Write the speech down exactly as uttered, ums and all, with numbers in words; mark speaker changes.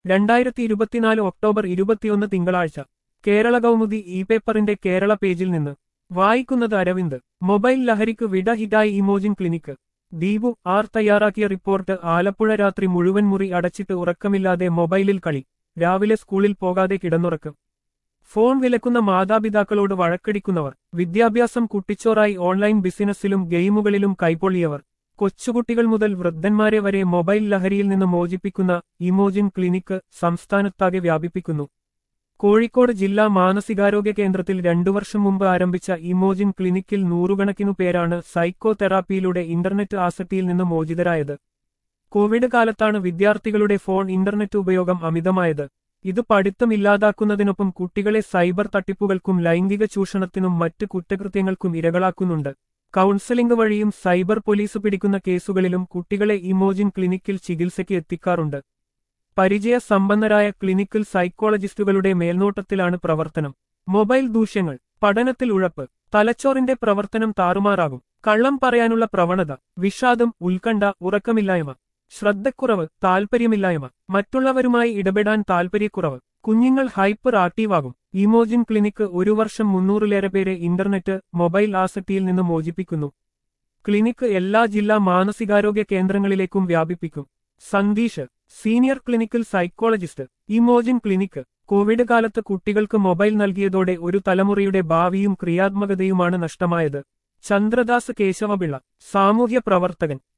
Speaker 1: രണ്ടായിരത്തി ഇരുപത്തിനാല് ഒക്ടോബർ ഇരുപത്തിയൊന്ന് തിങ്കളാഴ്ച കേരള കൗമുദി ഇ പേപ്പറിന്റെ കേരള പേജിൽ നിന്ന് വായിക്കുന്നത് അരവിന്ദ്. മൊബൈൽ ലഹരിക്ക് വിട ഹിറ്റായി ഇമോജിൻ ക്ലിനിക്ക്. ദീപു ആർ തയ്യാറാക്കിയ റിപ്പോർട്ട്. ആലപ്പുഴ രാത്രി മുഴുവൻ മുറി അടച്ചിട്ട് ഉറക്കമില്ലാതെ മൊബൈലിൽ കളി. രാവിലെ സ്കൂളിൽ പോകാതെ കിടന്നുറക്കം. ഫോൺ വിലക്കുന്ന മാതാപിതാക്കളോട് വഴക്കടിക്കുന്നവർ. വിദ്യാഭ്യാസം കുട്ടിച്ചോറായി ഓൺലൈൻ ബിസിനസ്സിലും ഗെയിമുകളിലും കൈപ്പൊള്ളിയവർ. കൊച്ചുകുട്ടികൾ മുതൽ വൃദ്ധന്മാരെ വരെ മൊബൈൽ ലഹരിയിൽ നിന്ന് മോചിപ്പിക്കുന്ന ഇമോജിൻ ക്ലിനിക്ക് സംസ്ഥാനത്താകെ വ്യാപിപ്പിക്കുന്നു. കോഴിക്കോട് ജില്ലാ മാനസികാരോഗ്യ കേന്ദ്രത്തിൽ രണ്ടു വർഷം മുമ്പ് ആരംഭിച്ച ഇമോജിൻ ക്ലിനിക്കിൽ നൂറുകണക്കിനു പേരാണ് സൈക്കോ തെറാപ്പിയിലൂടെ ഇന്റർനെറ്റ് ആസക്തിയിൽ നിന്ന് മോചിതരായത്. കോവിഡ് കാലത്താണ് വിദ്യാർത്ഥികളുടെ ഫോൺ ഇന്റർനെറ്റ് ഉപയോഗം അമിതമായത്. ഇത് പഠിത്തം ഇല്ലാതാക്കുന്നതിനൊപ്പം കുട്ടികളെ സൈബർ തട്ടിപ്പുകൾക്കും ലൈംഗിക ചൂഷണത്തിനും മറ്റ് കുറ്റകൃത്യങ്ങൾക്കും ഇരകളാക്കുന്നുണ്ട്. കൗൺസലിംഗ് വഴിയും സൈബർ പോലീസ് പിടിക്കുന്ന കേസുകളിലും കുട്ടികളെ ഇമോജിൻ ക്ലിനിക്കിൽ ചികിത്സയ്ക്ക് എത്തിക്കാറുണ്ട്. പരിചയ സമ്പന്നരായ ക്ലിനിക്കൽ സൈക്കോളജിസ്റ്റുകളുടെ മേൽനോട്ടത്തിലാണ് പ്രവർത്തനം. മൊബൈൽ ദൂഷ്യങ്ങൾ. പഠനത്തിൽ ഉഴപ്പ്. തലച്ചോറിന്റെ പ്രവർത്തനം താറുമാറാകും. കള്ളം പറയാനുള്ള പ്രവണത. വിഷാദം, ഉത്കണ്ഠ, ഉറക്കമില്ലായ്മ. ശ്രദ്ധക്കുറവ്, താൽപര്യമില്ലായ്മ. മറ്റുള്ളവരുമായി ഇടപെടാൻ താൽപര്യക്കുറവ്. കുഞ്ഞുങ്ങൾ ഹൈപ്പർ ആക്റ്റീവാകും. ഇമോജിൻ ക്ലിനിക്ക് ഒരു വർഷം മുന്നൂറിലേറെ പേരെ ഇന്റർനെറ്റ്, മൊബൈൽ ആസക്തിയിൽ നിന്ന് മോചിപ്പിക്കുന്നു. ക്ലിനിക്ക് എല്ലാ ജില്ലാ മാനസികാരോഗ്യ കേന്ദ്രങ്ങളിലേക്കും വ്യാപിപ്പിക്കും. Sandeesh, senior clinical psychologist, Emojin clinic. Covid കാലത്ത് കുട്ടികൾക്ക് മൊബൈൽ നൽകിയതോടെ ഒരു തലമുറയുടെ ഭാവിയും ക്രിയാത്മകതയുമാണ് നഷ്ടമായത്. ചന്ദ്രദാസ് കേശവപിള്ള, സാമൂഹ്യ പ്രവർത്തകൻ.